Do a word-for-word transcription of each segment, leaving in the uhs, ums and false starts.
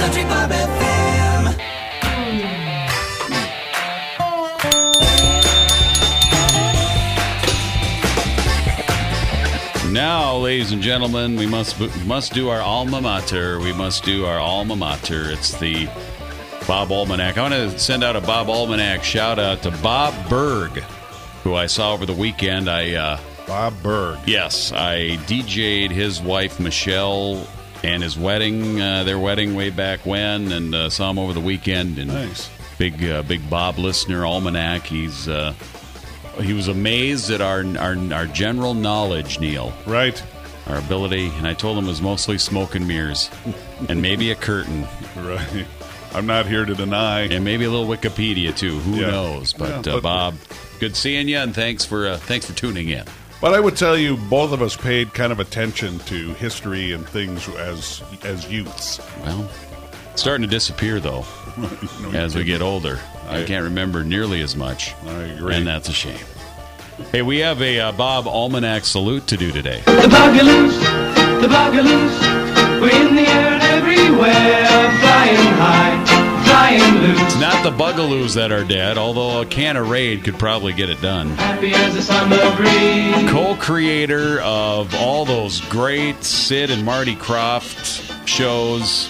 Country Bob F M. Now, ladies and gentlemen, we must must do our alma mater. We must do our alma mater. It's the Bob Almanac. I want to send out a Bob Almanac shout out to Bob Berg, who I saw over the weekend. I uh, Bob Berg. Yes, I D J'd his wife Michelle and his wedding, uh, their wedding way back when, and uh, saw him over the weekend. And nice, big uh, big Bob listener, Almanac. He's. Uh, He was amazed at our, our our general knowledge, Neil. Right. Our ability, and I told him it was mostly smoke and mirrors, and maybe a curtain. Right. I'm not here to deny. And maybe a little Wikipedia, too. Who yeah. knows? But, yeah, but uh, Bob, good seeing you, and thanks for uh, thanks for tuning in. But I would tell you, both of us paid kind of attention to history and things as as youths. Well, it's starting to disappear, though, no, as we get older. I, I can't remember nearly as much. I agree. And that's a shame. Hey, we have a uh, Bob Almanac salute to do today. The Bugaloos, the Bugaloos, we're in the air and everywhere, flying high, flying loose. It's not the Bugaloos that are dead, although a can of Raid could probably get it done. Happy as a summer breeze. Co-creator of all those great Sid and Marty Krofft shows.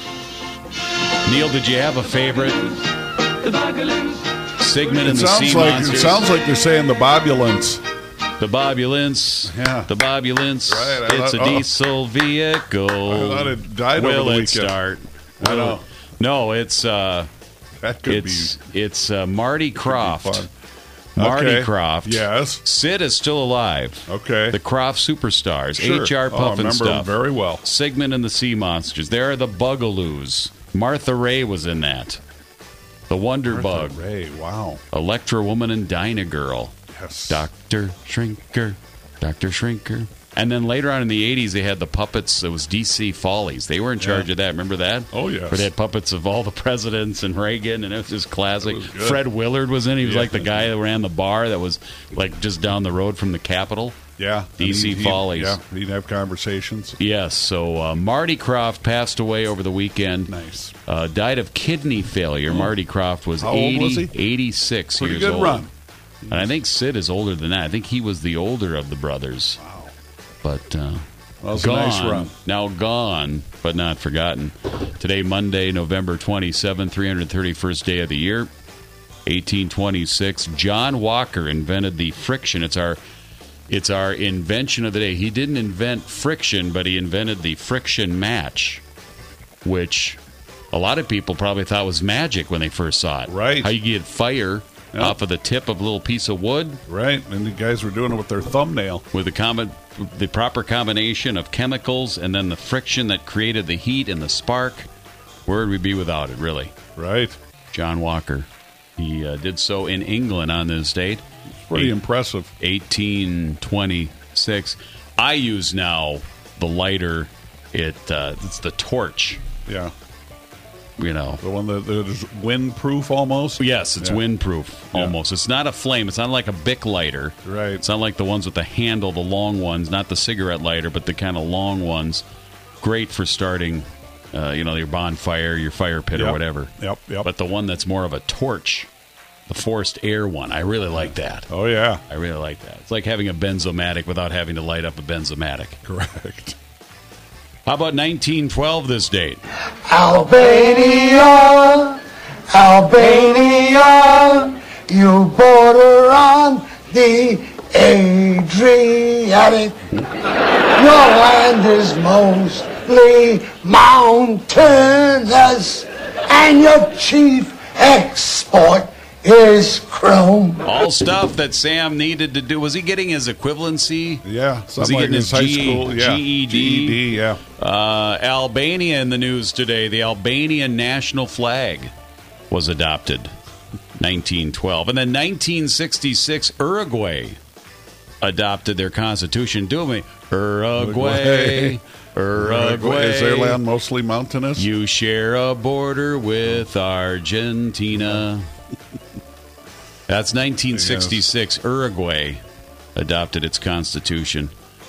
Neil, did you have a favorite? The Bugaloos. Sigmund and it the sounds Sea like, Monsters. It sounds like they're saying the Bobulance. The Bobulance. Yeah. The Bobulance. Right, it's thought, a oh. diesel vehicle. I thought it died Will over the it weekend. start? I Will know. it? No, it's uh, that could it's, be. It's uh, Marty Krofft. Marty okay. Krofft. Yes. Sid is still alive. Okay. The Krofft Superstars. Sure. H R oh, Puff and I remember stuff. them very well. Sigmund and the Sea Monsters. There are the Bugaloos. Martha Ray was in that. The Wonder Martha Bug. Ray, wow. Electra Woman and Dinah Girl. Yes. Doctor Shrinker. Doctor Shrinker. And then later on in the eighties, they had the puppets. It was D C Follies. They were in charge yeah. of that. Remember that? Oh, yes. Where they had puppets of all the presidents and Reagan, and it was just classic. Was Fred Willard was in it. He was yeah. like the guy that ran the bar that was like just down the road from the Capitol. Yeah. D C he'd, Follies. Yeah, he'd have conversations. Yes. So uh, Marty Krofft passed away over the weekend. Nice. Uh, died of kidney failure. Oh. Marty Krofft was, How eighty, old was he? eighty-six Pretty years good old. run. And I think Sid is older than that. I think he was the older of the brothers. Wow. But uh, That was gone, a nice run. Now gone, but not forgotten. Today, Monday, November twenty-seventh, three hundred thirty-first day of the year, eighteen twenty-six. John Walker invented the friction. It's our, it's our invention of the day. He didn't invent friction, but he invented the friction match, which a lot of people probably thought was magic when they first saw it. Right. How you get fire Yep. off of the tip of a little piece of wood. Right, and the guys were doing it with their thumbnail. With the com- the proper combination of chemicals and then the friction that created the heat and the spark. Where would we be without it, really? Right. John Walker. He uh, did so in England on this date. Pretty Eight- impressive. eighteen twenty-six. I use now the lighter. It uh, It's the torch. Yeah. You know. The one that, that is windproof almost? Yes, it's Yeah. windproof Yeah. almost. It's not a flame. It's not like a Bic lighter. Right. It's not like the ones with the handle, the long ones, not the cigarette lighter, but the kind of long ones. Great for starting, uh, you know, your bonfire, your fire pit, Yep. or whatever. Yep, yep. But the one that's more of a torch, the forced air one, I really like that. Oh, yeah. I really like that. It's like having a benzomatic without having to light up a benzomatic. Correct. How about nineteen twelve this date? Albania, Albania, you border on the Adriatic. Your land is mostly mountainous, and your chief export is chrome. All stuff that Sam needed to do. Was he getting his equivalency? Yeah. Was he like getting his high G- school? Yeah. G E D? G E D, yeah. Uh, Albania in the news today. The Albanian national flag was adopted. nineteen twelve. And then nineteen sixty-six, Uruguay adopted their constitution. Do me. Uruguay. Uruguay. Is their land mostly mountainous? You share a border with Argentina. That's nineteen sixty-six. Uruguay adopted its constitution.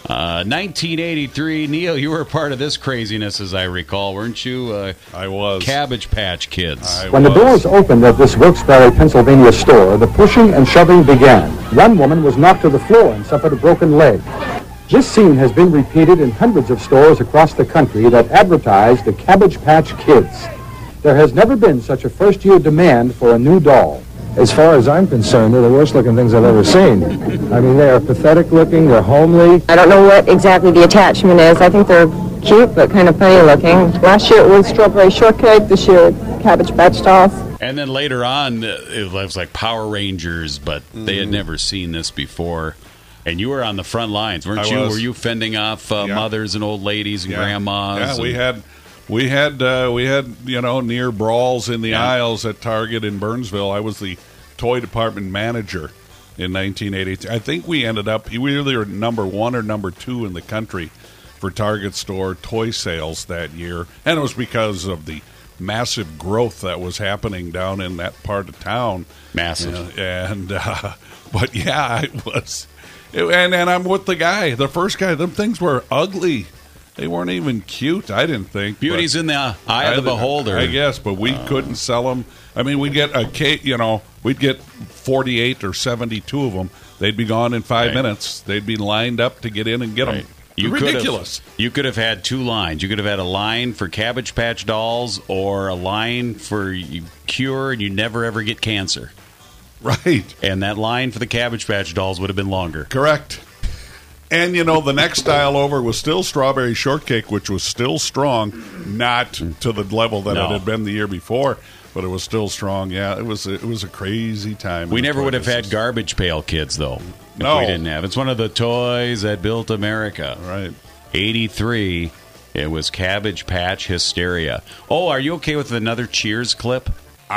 Uh, nineteen eighty-three, Neil, you were a part of this craziness, as I recall, weren't you? Uh, I was. Cabbage Patch Kids. I When was. the doors opened at this Wilkes-Barre, Pennsylvania store, the pushing and shoving began. One woman was knocked to the floor and suffered a broken leg. This scene has been repeated in hundreds of stores across the country that advertise the Cabbage Patch Kids. There has never been such a first-year demand for a new doll. As far as I'm concerned, they're the worst-looking things I've ever seen. I mean, they are pathetic-looking, they're homely. I don't know what exactly the attachment is. I think they're cute, but kind of funny-looking. Last year it was Strawberry Shortcake. This year, Cabbage Patch Dolls. And then later on, uh, it was like Power Rangers, but mm. they had never seen this before. And you were on the front lines, weren't I you? was. Were you fending off uh, Yeah. mothers and old ladies and Yeah. grandmas? Yeah, and- we had, we had, uh, we had, you know, near brawls in the Yeah. aisles at Target in Burnsville. I was the toy department manager in nineteen eighty-two. I think we ended up, we either were number one or number two in the country for Target store toy sales that year. And it was because of the massive growth that was happening down in that part of town. Massive. Uh, and, uh, but yeah, it was, it, and, and I'm with the guy, the first guy, them things were ugly. They weren't even cute, I didn't think. Beauty's but in the eye of the beholder. I guess, but we uh, couldn't sell them. I mean, we'd get a case, you know, we'd get forty-eight or seventy-two of them. They'd be gone in five right. minutes. They'd be lined up to get in and get right. them. You Ridiculous. Could have, you could have had two lines. You could have had a line for Cabbage Patch Dolls or a line for you cure and you never ever get cancer. Right. And that line for the Cabbage Patch Dolls would have been longer. Correct. And, you know, the next style over was still Strawberry Shortcake, which was still strong, not to the level that No. it had been the year before, but it was still strong. Yeah, it was a, it was a crazy time. We in the never toy would have business. had Garbage Pail Kids, though, if No. we didn't have. It's one of the toys that built America. Right. eighty-three, it was Cabbage Patch Hysteria. Oh, are you okay with another Cheers clip?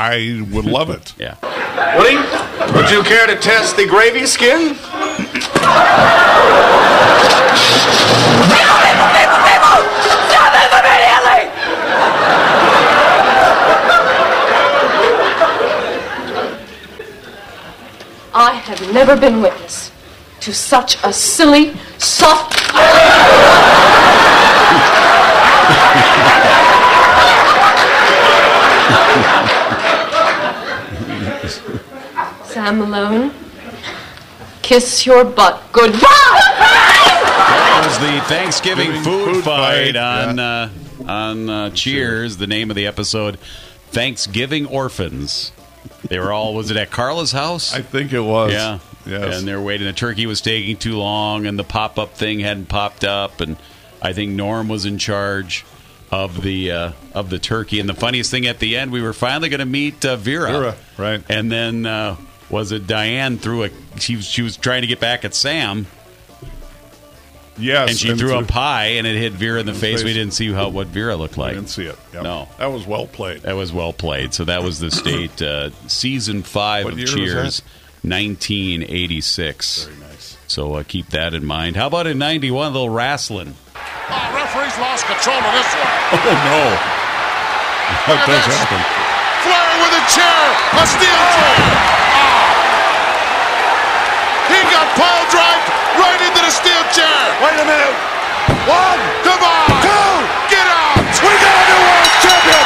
I would love it. Yeah. Woody, would you care to test the gravy skin? I have never been witness to such a silly, soft... Sam Malone, kiss your butt. Goodbye! That was the Thanksgiving food, food fight, fight, on yeah. uh, on uh, Cheers. The name of the episode, Thanksgiving Orphans. They were all, was it at Carla's house? I think it was. Yeah. Yes. And they're waiting. The turkey was taking too long, and the pop-up thing hadn't popped up, and I think Norm was in charge of the uh, of the turkey. And the funniest thing at the end, we were finally going to meet uh, Vera. Vera, right. And then, uh, was it Diane threw a, she was, she was trying to get back at Sam, Yes. and she threw a pie, and it hit Vera in the face. face. We didn't see how what Vera looked I like. didn't see it. Yep. No. That was well played. That was well played. So that was the state uh, season five What of year was Cheers, that? nineteen eighty-six. Very nice. So uh, keep that in mind. How about in ninety-one, a little wrestling? Oh, referee's lost control of this one. Oh, no. That does this. happen. Flair with a chair, a steel chair. Oh. He got pile drived right into the steel chair. Wait a minute. One, come on, two, get out. We got a new world champion.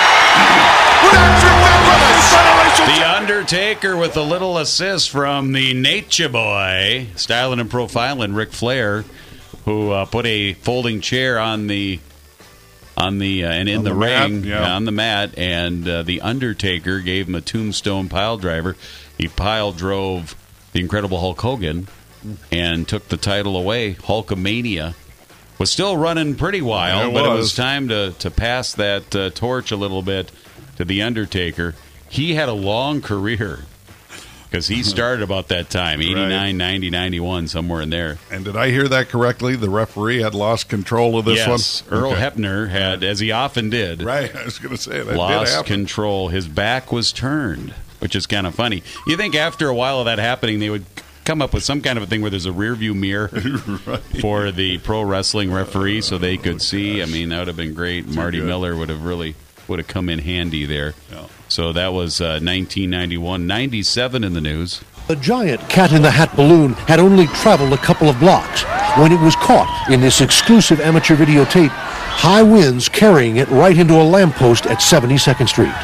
The Undertaker with a little assist from the Nature Boy, Styling and Profiling, Ric Flair, who uh, put a folding chair on the on the uh, and in On the, the mat, ring yeah. on the mat, and uh, the Undertaker gave him a tombstone pile driver. He pile drove the Incredible Hulk Hogan and took the title away. Hulkamania was still running pretty wild, Yeah, it but it was. was time to to pass that uh, torch a little bit to the Undertaker. He had a long career because he started about that time, eighty-nine, Right. ninety, ninety-one, somewhere in there. And did I hear that correctly? The referee had lost control of this yes, one? Earl Okay. Hebner had, as he often did, Right, I was going to say that did lost happen. control. His back was turned, which is kind of funny. You think after a while of that happening, they would come up with some kind of a thing where there's a rear view mirror Right. for the pro wrestling referee so they could see. I mean, that would have been great. Marty good. Miller would have really would have come in handy there. Yeah. So that was uh, nineteen ninety-one. ninety-seven in the news. The giant Cat in the Hat balloon had only traveled a couple of blocks when it was caught in this exclusive amateur videotape. High winds carrying it right into a lamppost at seventy-second Street.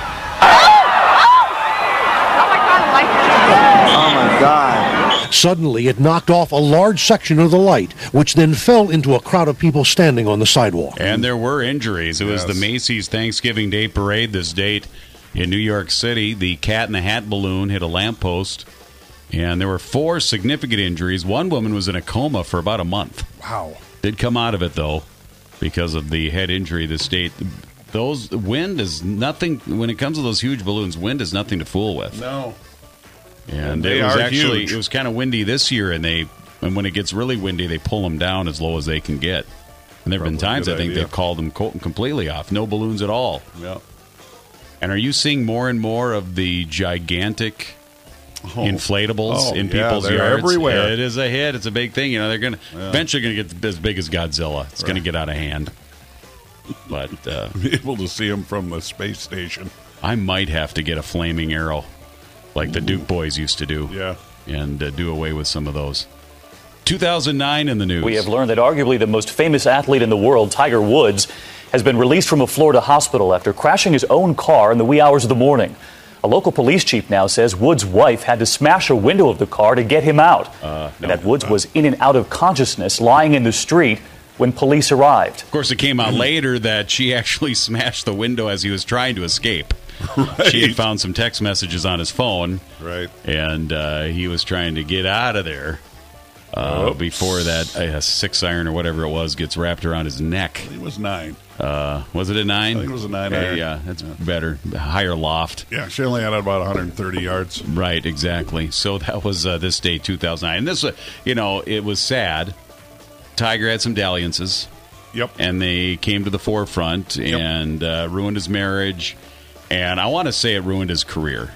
Suddenly, it knocked off a large section of the light, which then fell into a crowd of people standing on the sidewalk. And there were injuries. It was Yes. the Macy's Thanksgiving Day Parade this date in New York City. The Cat in the Hat balloon hit a lamppost, and there were four significant injuries. One woman was in a coma for about a month. Wow. Did come out of it, though, because of the head injury this date. Those wind is nothing, when it comes to those huge balloons, wind is nothing to fool with. No. And, And they it was are actually huge. it was kind of windy this year, and they and when it gets really windy, they pull them down as low as they can get. And there have been Probably a times good I think idea. they've called them co- completely off, no balloons at all. Yeah. And are you seeing more and more of the gigantic Oh. inflatables Oh, in yeah, people's they're yards? everywhere. It is a hit. It's a big thing. You know, they're going to Yeah. eventually going to get as big as Godzilla. It's going to Right. get out of hand. But uh, Be able to see them from the space station. I might have to get a flaming arrow, like the Duke boys used to do. Yeah. And uh, do away with some of those. two thousand nine in the news. We have learned that arguably the most famous athlete in the world, Tiger Woods, has been released from a Florida hospital after crashing his own car in the wee hours of the morning. A local police chief now says Woods' wife had to smash a window of the car to get him out. Uh, and that Woods was in and out of consciousness, lying in the street when police arrived. Of course, it came out later that she actually smashed the window as he was trying to escape. Right. She had found some text messages on his phone, Right. and uh, he was trying to get out of there uh, Oops. before that uh, six iron or whatever it was gets wrapped around his neck. It was nine. Uh, was it a nine? I think it was a nine Okay, iron. yeah, that's better. Higher loft. Yeah, she only had about one hundred thirty yards. Right, exactly. So that was uh, this day, two thousand nine. And this, uh, you know, it was sad. Tiger had some dalliances. Yep. And they came to the forefront Yep. and uh, ruined his marriage. And I want to say it ruined his career.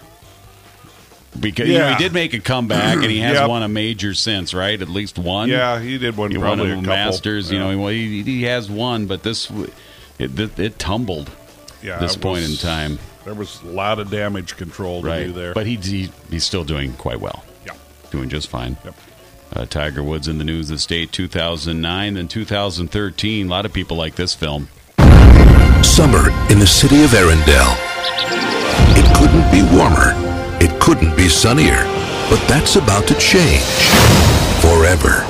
Because you know, Yeah. he did make a comeback, and he has Yep. won a major since, right? At least one. Yeah, he did one. He won Probably a a couple. Masters. You Yeah. know, well, he, he has one, but this it, it, it tumbled. Yeah, this it point in was- time, There was a lot of damage control to right? do there. But he, he he's still doing quite well. Yeah. Doing just fine. Yep. Uh, Tiger Woods in the news this date, two thousand nine, then two thousand thirteen. A lot of people like this film. Summer in the city of Arendelle. It couldn't be warmer. It couldn't be sunnier. But that's about to change. Forever.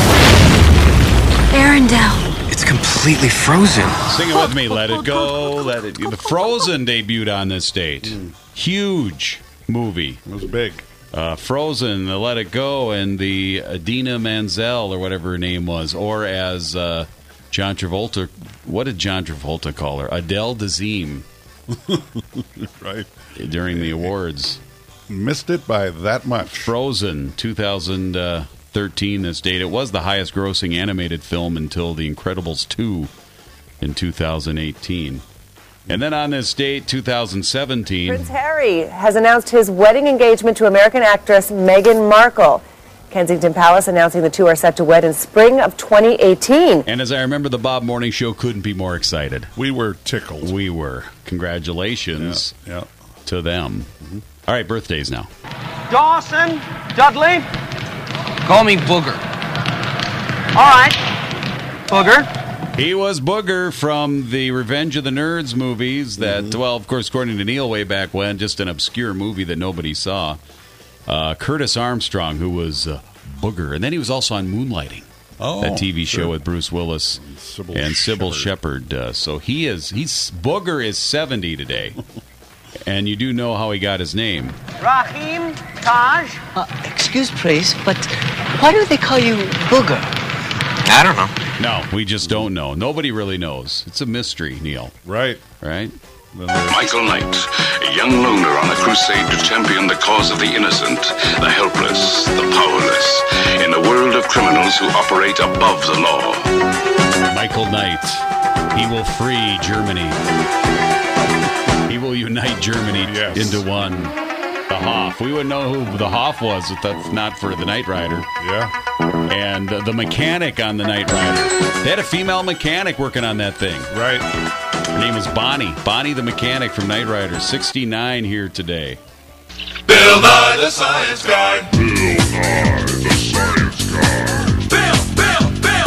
Arendelle. It's completely frozen. Sing it with me. Let it go. Let it. The Frozen debuted on this date. Huge movie. It was big. Uh, Frozen, the Let It Go, and the Adina Menzel, or whatever her name was, or as uh, John Travolta, what did John Travolta call her? Adele Dazeem. Right. During the awards. Missed it by that much. Frozen, two thousand thirteen, this date. It was the highest grossing animated film until The Incredibles two in two thousand eighteen. And then on this date, two thousand seventeen. Prince Harry has announced his wedding engagement to American actress Meghan Markle. Kensington Palace announcing the two are set to wed in spring of twenty eighteen. And as I remember, the Bob Morning Show couldn't be more excited. We were tickled. We were. Congratulations Yeah, yeah. to them. Mm-hmm. All right, birthdays now. Dawson, Dudley. Call me Booger. All right. Booger. He was Booger from the Revenge of the Nerds movies that, Mm-hmm. well, of course, according to Neil way back when, just an obscure movie that nobody saw. Uh, Curtis Armstrong, who was uh, Booger. And then he was also on Moonlighting. Oh, that T V show sure. with Bruce Willis And Sybil and Sybil Shepherd. Shepherd. Uh, so he is, he's, Booger is seventy today. And you do know how he got his name. Rahim, Taj. Uh, excuse, please, but why do they call you Booger? I don't know. No, we just don't know. Nobody really knows. It's a mystery, Neil. Right. Right? Michael Knight, a young loner on a crusade to champion the cause of the innocent, the helpless, the powerless, in a world of criminals who operate above the law. Michael Knight. He will free Germany. He will unite Germany Yes. into one. The Hoff. We wouldn't know who the Hoff was if that's not for the Knight Rider. Yeah. And uh, the mechanic on the Knight Rider. They had a female mechanic working on that thing. Right. Her name is Bonnie. Bonnie the mechanic from Knight Rider. sixty-nine here today. Bill Nye the Science Guy. Bill Nye the Science Guy. Bill, Bill, Bill.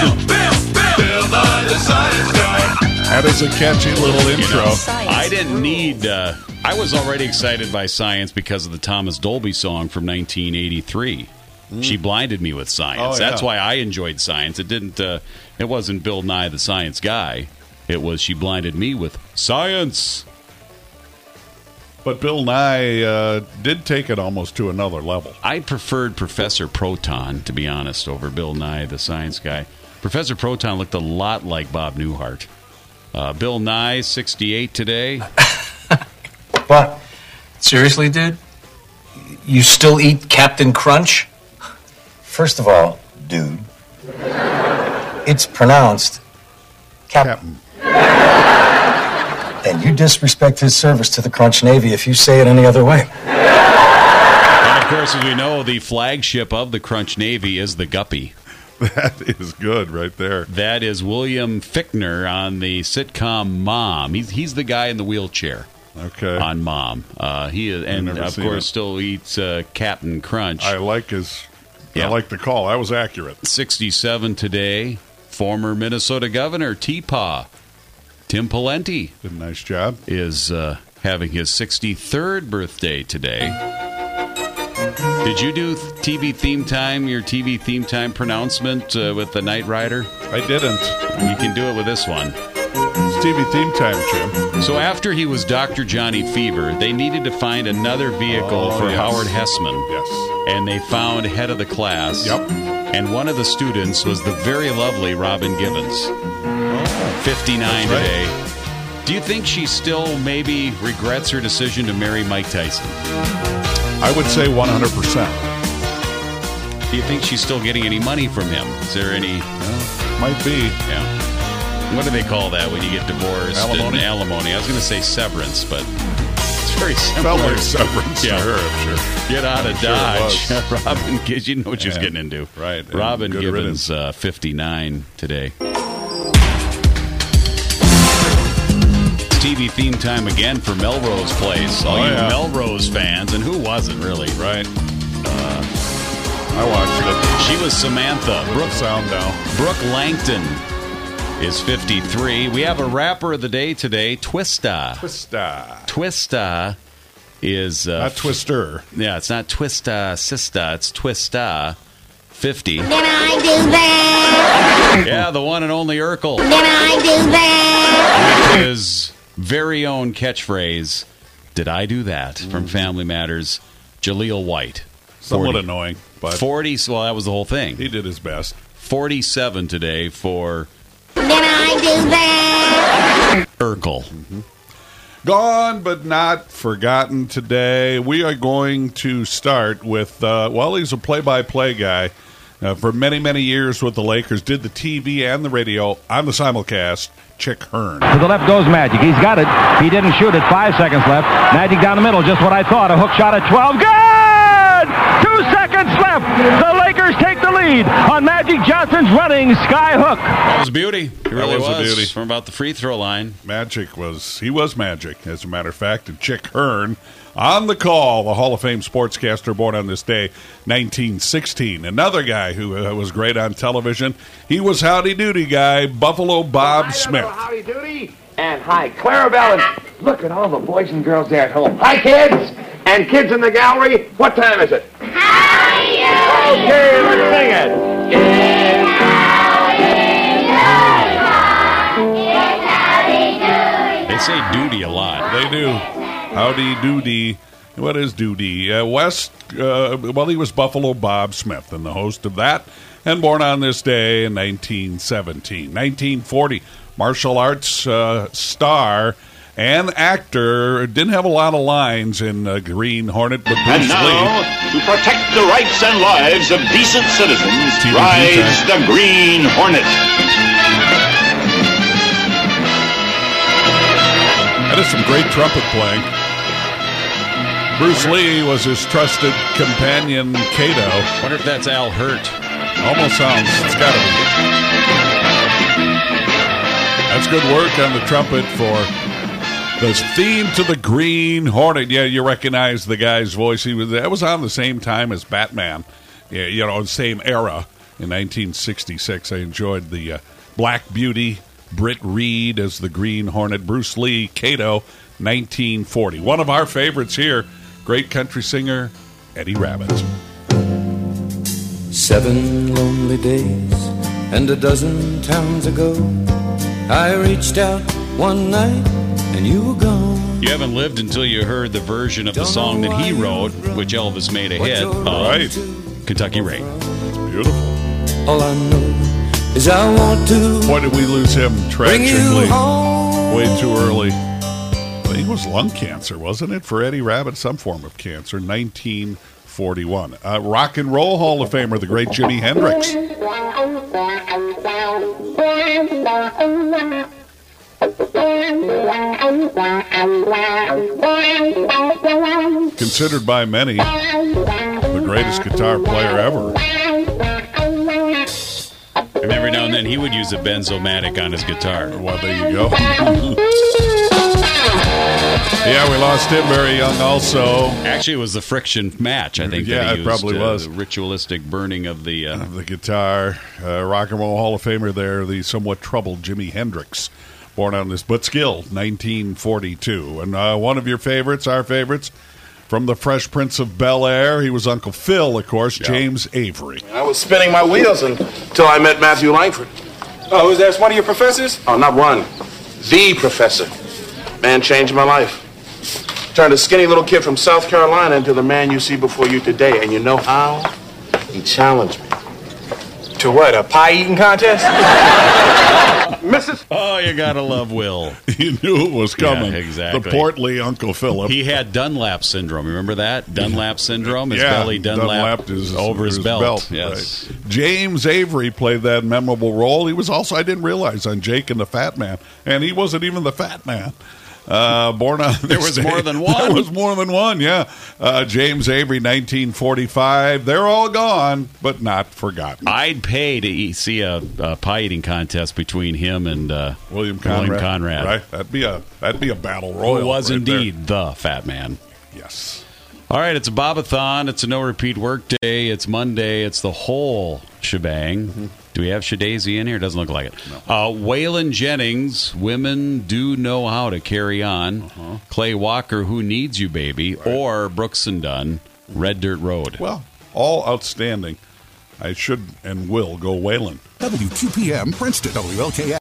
Bill, Bill, Bill, Bill Nye the Science Guy. That is a catchy little intro. You know, I didn't need. Uh, I was already excited by science because of the Thomas Dolby song from nineteen eighty-tee. Mm. She blinded me with science. Oh, yeah. That's why I enjoyed science. It didn't. Uh, it wasn't Bill Nye the Science Guy. It was she blinded me with science. But Bill Nye uh, did take it almost to another level. I preferred Professor Proton, to be honest, over Bill Nye the Science Guy. Professor Proton looked a lot like Bob Newhart. Uh, Bill Nye, sixty-eight today. What? Seriously, dude? You still eat Captain Crunch? First of all, dude, it's pronounced Captain. And you disrespect his service to the Crunch Navy if you say it any other way. And of course, as we know, the flagship of the Crunch Navy is the Guppy. That is good right there. That is William Fichtner on the sitcom Mom. He's he's the guy in the wheelchair. Okay. On Mom. Uh, he is, and of course, it. still eats uh, Captain Crunch. I like his. Yeah. I like the call. That was accurate. sixty-seven today. Former Minnesota Governor T-Paw Tim Pawlenty. Did a nice job. Is uh, having his sixty-third birthday today. Did you do T V theme time, your T V theme time pronouncement uh, with the Knight Rider? I didn't. You can do it with this one. It's T V theme time, Jim. So after he was Doctor Johnny Fever, they needed to find another vehicle oh, for yes. Howard Hessman. Yes. And they found head of the class. Yep. And one of the students was the very lovely Robin Givens. Oh. fifty-nine That's today. right. Do you think she still maybe regrets her decision to marry Mike Tyson? I would say one hundred percent. Do you think she's still getting any money from him? Is there any... Yeah, might be. Yeah. What do they call that when you get divorced? Alimony? And alimony. I was going to say severance, but it's very similar. Felt like severance yeah. to her, I'm sure. Get out of I'm Dodge. Sure Robin Givens, you know what she's yeah. getting into. Right. Robin Good Givens, uh, fifty-nine today. T V theme time again for Melrose Place. All oh, you yeah. Melrose fans, and who wasn't really? Right. Uh, I watched it. She was Samantha. Brooke sound now. Brooke Langton is fifty-three. We have a rapper of the day today, Twista. Twista. Twista is... Uh, not Twister. Yeah, it's not Twista Sista. It's Twista. fifty. Did I do that? Yeah, the one and only Urkel. Did I do that? His very own catchphrase, did I do that? Mm-hmm. From Family Matters, Jaleel White. Somewhat annoying, but... forty, well, that was the whole thing. He did his best. forty-seven today for... Did I do that? Urkel. Mm-hmm. Gone but not forgotten today. We are going to start with, uh, well, he's a play-by-play guy. Uh, for many, many years with the Lakers, did the T V and the radio on the simulcast, Chick Hearn. To the left goes Magic. He's got it. He didn't shoot it. Five seconds left. Magic down the middle, just what I thought. A hook shot at twelve. Good! Two seconds left. The Lakers take the lead on Magic Johnson's running sky hook. That was beauty. It really that was, was. a beauty. From about the free throw line. Magic was, he was magic, as a matter of fact. And Chick Hearn on the call, the Hall of Fame sportscaster born on this day, nineteen sixteen. Another guy who uh, was great on television. He was Howdy Doody guy, Buffalo Bob Hi, Smith. Howdy Doody. And hi, Clarabelle. And look at all the boys and girls there at home. Hi, kids. And kids in the gallery. What time is it? Howdy Doody. Okay, let's sing it. It's Howdy Doody. They say duty a lot. They do. Howdy Doody. What is Doody? Uh, West, uh, well, he was Buffalo Bob Smith, and the host of that, and born on this day in nineteen seventeen. nineteen forty, martial arts uh, star and actor. Didn't have a lot of lines in uh, Green Hornet, but Bruce And now, Lee. to protect the rights and lives of decent citizens, T V rides time. the Green Hornet. That is some great trumpet playing. Bruce Lee was his trusted companion, Kato. Wonder if that's Al Hurt. Almost sounds. It's got to be. That's good work on the trumpet for the theme to the Green Hornet. Yeah, you recognize the guy's voice. He was that was on the same time as Batman. Yeah, you know, same era. in nineteen sixty-six. I enjoyed the uh, Black Beauty, Britt Reed as the Green Hornet, Bruce Lee, Kato, nineteen forty. One of our favorites here, great country singer, Eddie Rabbitt. Seven lonely days and a dozen towns ago, I reached out one night and you were gone. You haven't lived until you heard the version of the song that he wrote, which Elvis made a hit of, right. Kentucky Rain. It's beautiful. All I know is I want to. Why did we lose him tragically way too early? I think it was lung cancer, wasn't it, for Eddie Rabbitt? Some form of cancer, nineteen forty-one. Uh, Rock and Roll Hall of Famer, the great Jimi Hendrix. Considered by many the greatest guitar player ever. And every now and then he would use a Benzomatic on his guitar. Well, there you go. Yeah, we lost him very young also. Actually, it was the friction match, I think. Yeah, that he it used, probably uh, was. The ritualistic burning of the... Uh, the guitar. Uh, Rock and Roll Hall of Famer there, the somewhat troubled Jimi Hendrix. Born on this, but still, nineteen forty-two. And uh, one of your favorites, our favorites, from the Fresh Prince of Bel-Air, he was Uncle Phil, of course, yeah. James Avery. I was spinning my wheels until I met Matthew Langford. Oh, is that one of your professors? Oh, not one. The professor. Man changed my life. Turned a skinny little kid from South Carolina into the man you see before you today. And you know how? He challenged me. To what, a pie-eating contest? Missus Oh, you gotta love Will. You knew it was coming. Yeah, exactly. The portly Uncle Philip. He had Dunlap syndrome. Remember that? Dunlap syndrome? His yeah, belly Dunlap, Dunlap is over his, his belt. belt. Yes. Right. James Avery played that memorable role. He was also, I didn't realize, on Jake and the Fat Man. And he wasn't even the Fat Man. Uh, born on there was day. more than one. There was more than one, yeah. Uh, James Avery, nineteen forty-five. They're all gone, but not forgotten. I'd pay to eat, see a, a pie eating contest between him and uh, William Conrad. William Conrad. Right, that'd be a that'd be a battle royal. Who was right indeed there. the Fat Man. Yes. All right, it's a Bobathon. It's a no repeat work day. It's Monday. It's the whole shebang. Mm-hmm. Do we have Shadazy in here? Doesn't look like it. No. Uh, Waylon Jennings, Women Do Know How to Carry On. Uh-huh. Clay Walker, Who Needs You, Baby? Right. Or Brooks and Dunn, Red Dirt Road. Well, all outstanding. I should and will go Waylon. W Q P M, Princeton, W L K S.